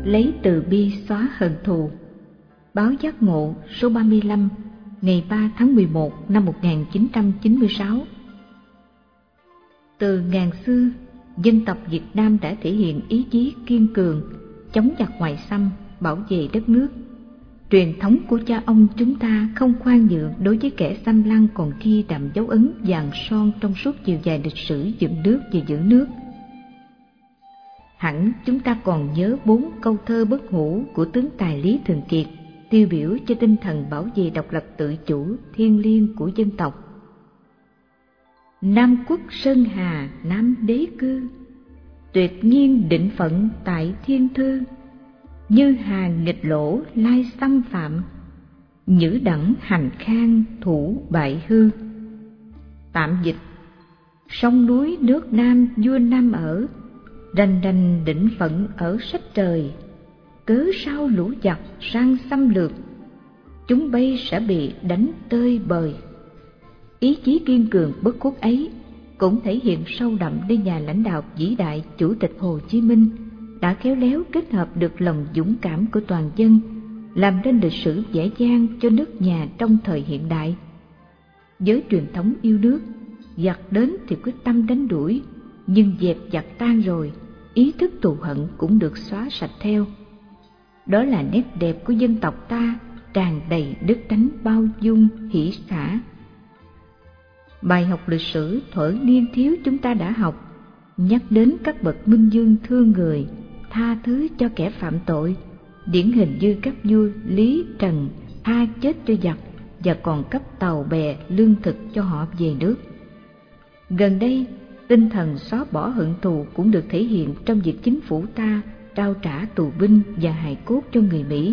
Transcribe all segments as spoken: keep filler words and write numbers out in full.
lấy từ bi xóa hận thù. Báo Giác Ngộ số ba mươi lăm ngày ba tháng mười một năm một nghìn chín trăm chín mươi sáu. Từ ngàn xưa, dân tộc Việt Nam đã thể hiện ý chí kiên cường, chống giặc ngoại xâm, bảo vệ đất nước. Truyền thống của cha ông chúng ta không khoan nhượng đối với kẻ xâm lăng còn ghi đậm dấu ấn vàng son trong suốt chiều dài lịch sử dựng nước và giữ nước. Hẳn chúng ta còn nhớ bốn câu thơ bất hủ của tướng tài Lý Thường Kiệt, tiêu biểu cho tinh thần bảo vệ độc lập tự chủ thiêng liêng của dân tộc. Nam quốc sơn hà nam đế cư, tuyệt nhiên định phận tại thiên thư. Như hàng nghịch lỗ lai xâm phạm, nhữ đẳng hành khang thủ bại hư. Tạm dịch: sông núi nước Nam vua Nam ở, rành rành định phận ở sách trời. Cớ sao lũ giặc sang xâm lược, chúng bay sẽ bị đánh tơi bời. Ý chí kiên cường bất khuất ấy cũng thể hiện sâu đậm nơi nhà lãnh đạo vĩ đại Chủ tịch Hồ Chí Minh đã khéo léo kết hợp được lòng dũng cảm của toàn dân, làm nên lịch sử vẻ vang cho nước nhà trong thời hiện đại. Với truyền thống yêu nước, giặc đến thì quyết tâm đánh đuổi, nhưng dẹp giặc tan rồi, ý thức thù hận cũng được xóa sạch theo. Đó là nét đẹp của dân tộc ta, tràn đầy đức tánh bao dung, hỷ xả. Bài học lịch sử thuở niên thiếu chúng ta đã học, nhắc đến các bậc minh vương thương người, tha thứ cho kẻ phạm tội, điển hình như các vua Lý, Trần tha chết cho giặc và còn cấp tàu bè lương thực cho họ về nước. Gần đây, tinh thần xóa bỏ hận thù cũng được thể hiện trong việc chính phủ ta trao trả tù binh và hài cốt cho người Mỹ.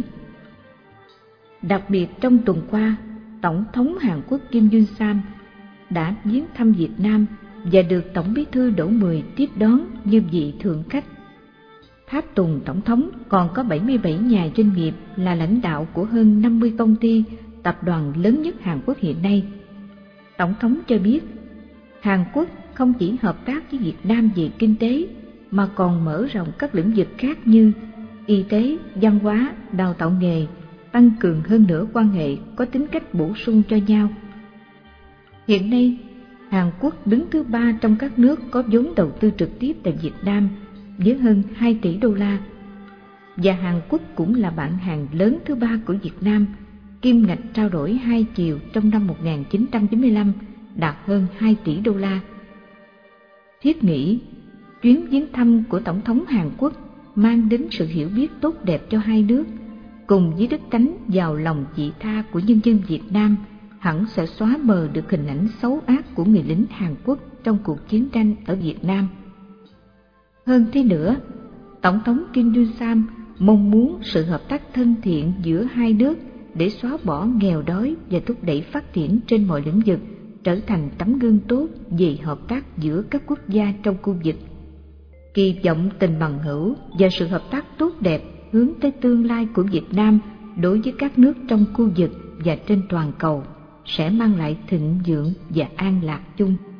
Đặc biệt trong tuần qua, Tổng thống Hàn Quốc Kim Jong Sam đã viếng thăm Việt Nam và được Tổng Bí thư Đỗ Mười tiếp đón như vị thượng khách. Tháp tùng Tổng thống còn có bảy mươi bảy nhà doanh nghiệp là lãnh đạo của hơn năm mươi công ty, tập đoàn lớn nhất Hàn Quốc hiện nay. Tổng thống cho biết, Hàn Quốc không chỉ hợp tác với Việt Nam về kinh tế, mà còn mở rộng các lĩnh vực khác như y tế, văn hóa, đào tạo nghề, tăng cường hơn nữa quan hệ có tính cách bổ sung cho nhau. Hiện nay, Hàn Quốc đứng thứ ba trong các nước có vốn đầu tư trực tiếp tại Việt Nam với hơn hai tỷ đô la, và Hàn Quốc cũng là bạn hàng lớn thứ ba của Việt Nam. Kim ngạch trao đổi hai chiều trong năm một nghìn chín trăm chín mươi lăm đạt hơn hai tỷ đô la. Thiết nghĩ, chuyến viếng thăm của Tổng thống Hàn Quốc mang đến sự hiểu biết tốt đẹp cho hai nước, cùng với đức tánh giàu lòng vị tha của nhân dân Việt Nam, hẳn sẽ xóa mờ được hình ảnh xấu ác của người lính Hàn Quốc trong cuộc chiến tranh ở Việt Nam. Hơn thế nữa, Tổng thống Kim Jong Sam mong muốn sự hợp tác thân thiện giữa hai nước để xóa bỏ nghèo đói và thúc đẩy phát triển trên mọi lĩnh vực, trở thành tấm gương tốt về hợp tác giữa các quốc gia trong khu vực. Kỳ vọng tình bằng hữu và sự hợp tác tốt đẹp hướng tới tương lai của Việt Nam đối với các nước trong khu vực và trên toàn cầu sẽ mang lại thịnh vượng và an lạc chung.